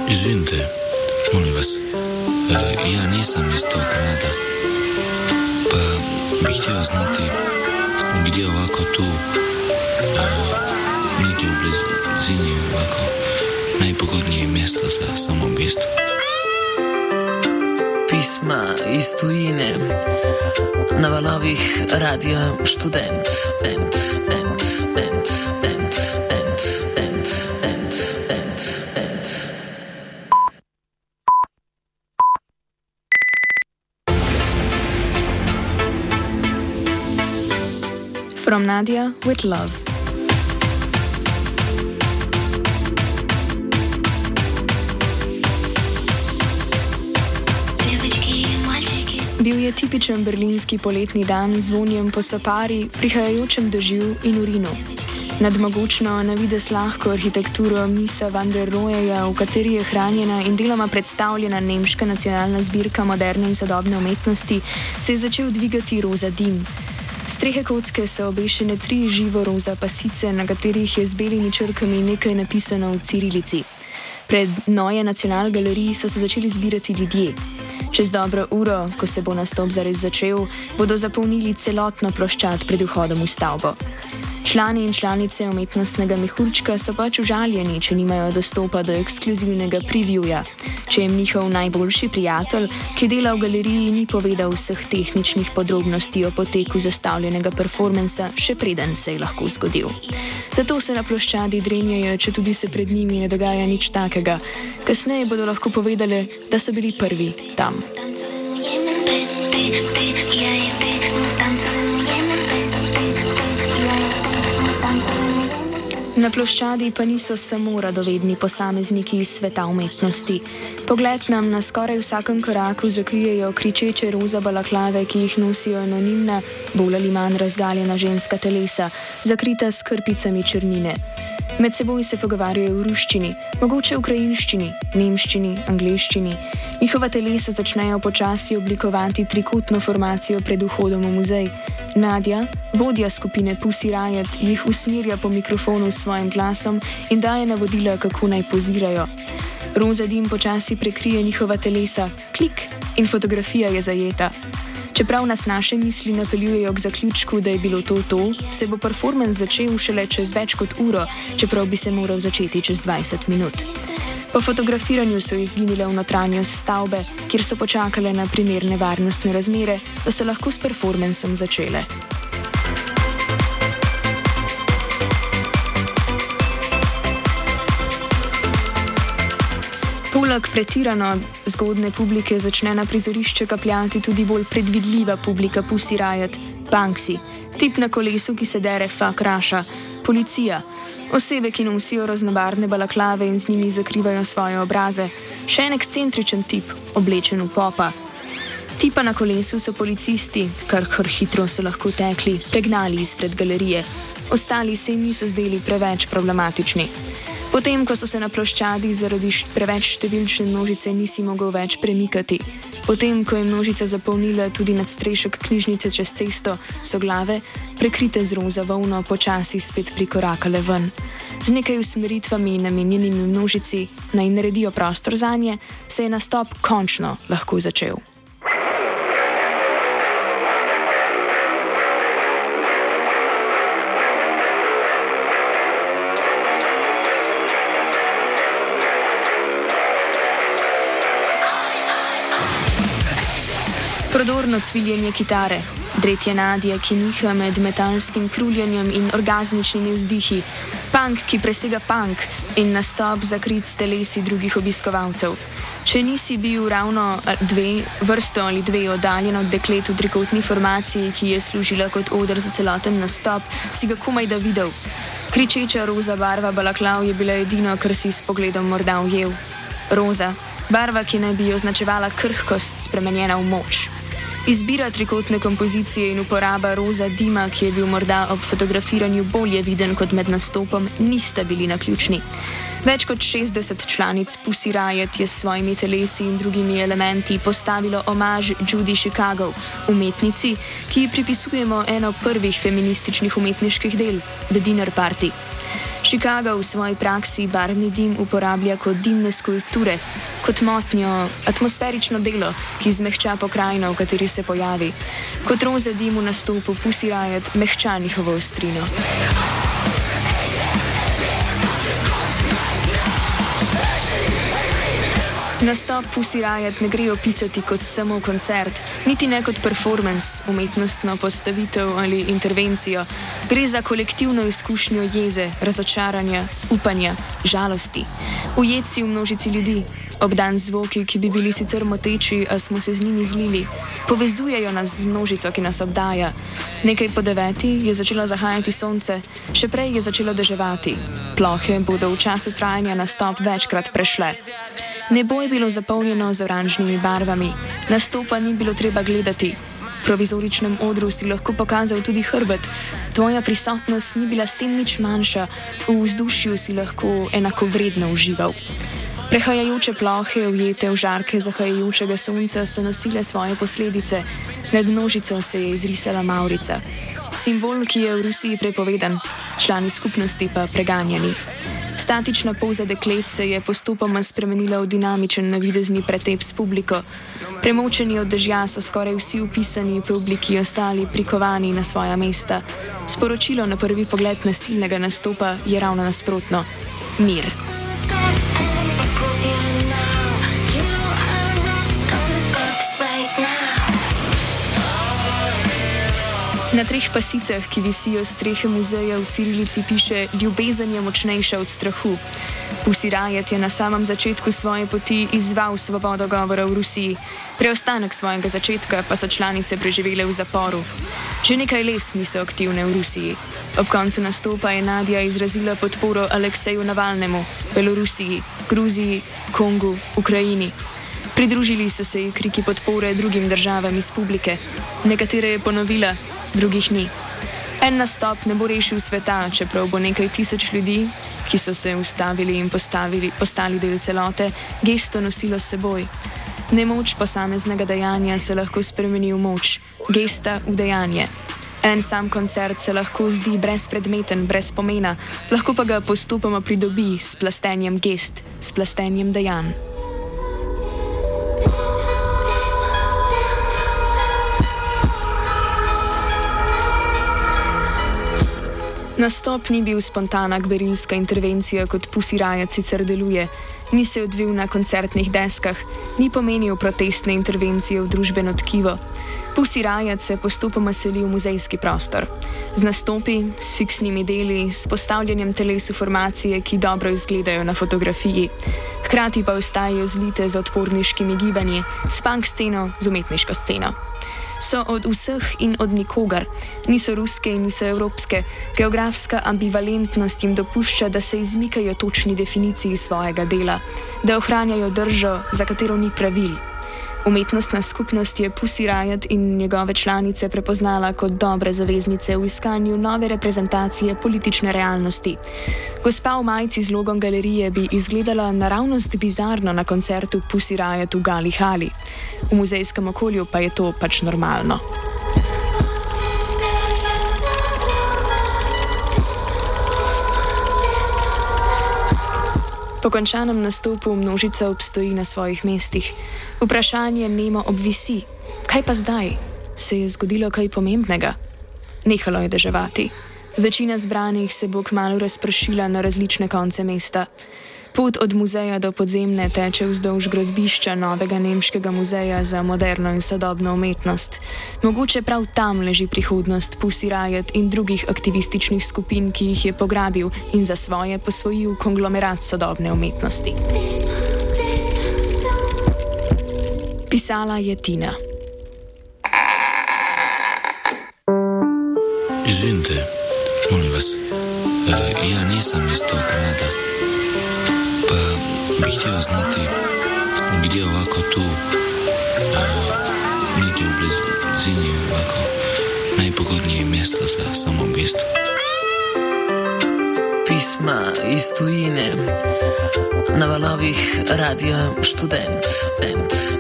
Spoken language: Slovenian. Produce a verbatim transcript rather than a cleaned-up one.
Izvinite, molim vas, e, ja nisam iz tog grada, pa bih htio znati gdje ovako tu, e, negdje u blizini ovako najpogodnije mjesto za samoubistvo. Pisma iz tujine na valovih Radia Študent. Ent, ent, ent, ent, ent, ent, ent, ent, ent. From Nadia with love. Bil je tipičen berlinski poletni dan z vonjem po sopari, prihajajočem dežju in urinu. Nad mogočno, na vides lahko arhitekturo Misa van der Roheja, v kateri je hranjena in deloma predstavljena nemška nacionalna zbirka moderne in sodobne umetnosti, se je začel dvigati roza dim. Strehe kocke so obešene tri živo-roza pasice, na katerih je z belimi črkami nekaj napisano v cirilici. Pred Neue Nationalgalerie so se začeli zbirati ljudje. Čez dobro uro, ko se bo nastop zares začel, bodo zapolnili celotno ploščad pred vhodom v stavbo. Člani in članice umetnostnega mehurčka so pač užaljeni, če nimajo dostopa do ekskluzivnega previewja. Če jim njihov najboljši prijatelj, ki dela v galeriji, ni povedal vseh tehničnih podrobnosti o poteku zastavljenega performansa, še preden se je lahko zgodil. Zato se na ploščadi drenjajo, če tudi se pred njimi ne dogaja nič takega. Kasneje bodo lahko povedali, da so bili prvi tam. Na ploščadi pa niso samo radovedni posamezniki iz sveta umetnosti. Pogled nam na skoraj vsakem koraku zakrijejo kričeče roza balaklave, ki jih nosijo anonimna, bolj ali manj razgaljena ženska telesa, zakrita s krpicami črnine. Med seboj se pogovarjajo v ruščini, mogoče v ukrajinščini, nemščini, angleščini. Njihova telesa začnejo počasi oblikovati trikotno formacijo pred vhodom v muzej. Nadia, vodja skupine Pussy Riot, jih usmerja po mikrofonu s svojim glasom in daje navodila, kako naj pozirajo. Roza dim počasi prekrije njihova telesa, klik, in fotografija je zajeta. Čeprav nas naše misli napeljujejo k zaključku, da je bilo to to, se bo performance začel šele čez več kot uro, čeprav bi se moral začeti čez dvajset minut. Po fotografiranju so izginile v notranjost stavbe, kjer so počakale na primerne varnostne razmere, da so lahko s performancem začele. Poleg pretirano zgodne publike začne na prizorišče kapljati tudi bolj predvidljiva publika Pussy Riot, Banksy, tip na kolesu, ki se dere fuck Russia, policija, osebe, ki nosijo raznobarvne balaklave in z njimi zakrivajo svoje obraze, še en ekscentričen tip, oblečen v popa. Tipa na kolesu so policisti, kar kar hitro so lahko tekli, pregnali izpred galerije. Ostali se jim niso zdeli preveč problematični. Potem, ko so se na ploščadi zaradi preveč številčne množice nisi mogel več premikati. Potem, ko je množica zapolnila tudi nadstrešek knjižnice čez cesto, so glave, prekrite z roza volno, počasi spet prikorakale ven. Z nekaj usmeritvami namenjenimi množici, naj naredijo prostor zanje, se je nastop končno lahko začel. Prodorno cviljenje kitare, dretje Nadje, ki niha med metalskim kruljenjem in orgazmičnimi vzdihi, punk, ki presega punk in nastop zakrit s telesi drugih obiskovalcev. Če nisi bil ravno dve, vrsto ali dve oddaljen od deklet v trikotni formaciji, ki je služila kot oder za celoten nastop, si ga komaj da videl. Kričeča roza barva balaklav je bila edino, kar si s pogledom morda ujel. Roza, barva, ki naj bi označevala krhkost, spremenjena v moč. Izbira trikotne kompozicije in uporaba roza dima, ki je bil morda ob fotografiranju bolje viden kot med nastopom, nista bili naključni. Več kot šestdeset članic Pussy Riot je s svojimi telesi in drugimi elementi postavilo omaž Judy Chicago, umetnici, ki ji pripisujemo eno prvih feminističnih umetniških del, The Dinner Party. Chicago v svoji praksi barvni dim uporablja kot dimne skulpture, kot motnjo, atmosferično delo, ki zmehča pokrajino, v kateri se pojavi. Kot roza dim v nastopu Pussy Riot mehča njihovo ostrino. Nastop Pussy Riot ne gre opisati kot samo koncert, niti ne kot performance, umetnostno postavitev ali intervencijo. Gre za kolektivno izkušnjo jeze, razočaranja, upanja, žalosti. Ujet si v množici ljudi, obdan zvoki, ki bi bili sicer moteči, a smo se z njimi zlili. Povezujejo nas z množico, ki nas obdaja. Nekaj po deveti je začelo zahajati sonce, še prej je začelo deževati. Plohe bodo v času trajanja nastop večkrat prešle. Nebo je bilo zapolnjeno z oranžnimi barvami, nastopa ni bilo treba gledati. V provizoričnem odru si lahko pokazal tudi hrbet, tvoja prisotnost ni bila s tem nič manjša, v vzdušju si lahko enakovredno užival. Prehajajoče plohe, ujete v žarke zahajajočega sonca, so nosile svoje posledice, nad množico se je izrisala mavrica. Simbol, ki je v Rusiji prepovedan, člani skupnosti pa preganjani. Statična poza deklet se je postopoma spremenila v dinamičen navidezni pretep s publiko. Premočeni od dežja so skoraj vsi upisani v obliki ostali prikovani na svoja mesta. Sporočilo na prvi pogled nasilnega nastopa je ravno nasprotno. Mir. Na treh pasicah, ki visijo strehe muzeja v cirilici, piše: ljubezen je močnejša od strahu. Pussy Riot je na samem začetku svoje poti izzval svobodo govora v Rusiji, preostanek svojega začetka pa so članice preživele v zaporu. Že nekaj let niso aktivne v Rusiji. Ob koncu nastopa je Nadja izrazila podporo Alekseju Navalnemu, Belorusiji, Gruziji, Kongu, Ukrajini. Pridružili so se ji kriki podpore drugim državam iz publike. Nekatere je ponovila, drugih ni. En nastop ne bo rešil sveta, čeprav bo nekaj tisoč ljudi, ki so se ustavili in postavili, postali del celote, gesto nosilo s seboj. Nemoč posameznega dejanja se lahko spremeni v moč, gesta v dejanje. En sam koncert se lahko zdi brezpredmeten, brez pomena, lahko pa ga postopoma pridobi s plastenjem gest, s plastenjem dejanj. Nastop ni bil spontana gverilska intervencija, kot Pussy Riot sicer deluje, ni se odvil na koncertnih deskah, ni pomenil protestne intervencije v družbeno tkivo. Pussy Riot se postopoma seli v muzejski prostor. Z nastopi, s fiksnimi deli, s postavljanjem teles v formacije, ki dobro izgledajo na fotografiji. Hkrati pa ostajajo zlite z odporniškimi gibanji, s punk sceno, z umetniško sceno. So od vseh in od nikogar, niso ruske in niso evropske, geografska ambivalentnost jim dopušča, da se izmikajo točni definiciji svojega dela, da ohranjajo držo, za katero ni pravil. Umetnostna skupnost je Pussy Riot in njegove članice prepoznala kot dobre zaveznice v iskanju nove reprezentacije politične realnosti. Gospa v majici z logom galerije bi izgledala naravnost bizarno na koncertu Pussy Riot v Gali Hali. V muzejskem okolju pa je to pač normalno. Po končanem nastopu množica obstoji na svojih mestih. Vprašanje nemo obvisi. Kaj pa zdaj? Se je zgodilo kaj pomembnega? Nehalo je deževati. Večina zbranih se bo kmalu razpršila na različne konce mesta. Pot od muzeja do podzemne teče vzdolž gradbišča novega nemškega muzeja za moderno in sodobno umetnost. Mogoče prav tam leži prihodnost Pussy Riot in drugih aktivističnih skupin, ki jih je pograbil in za svoje posvojil konglomerat sodobne umetnosti. Pisala je Tina. Izvinite, molim vas, e, ja nisam iz tog grada. Bih htio znati gdje ovako tu, e, negdje u blizini ovako najpogodnije mjesto za samoubistvo. Pisma iz tujine na valovih Radia Študent.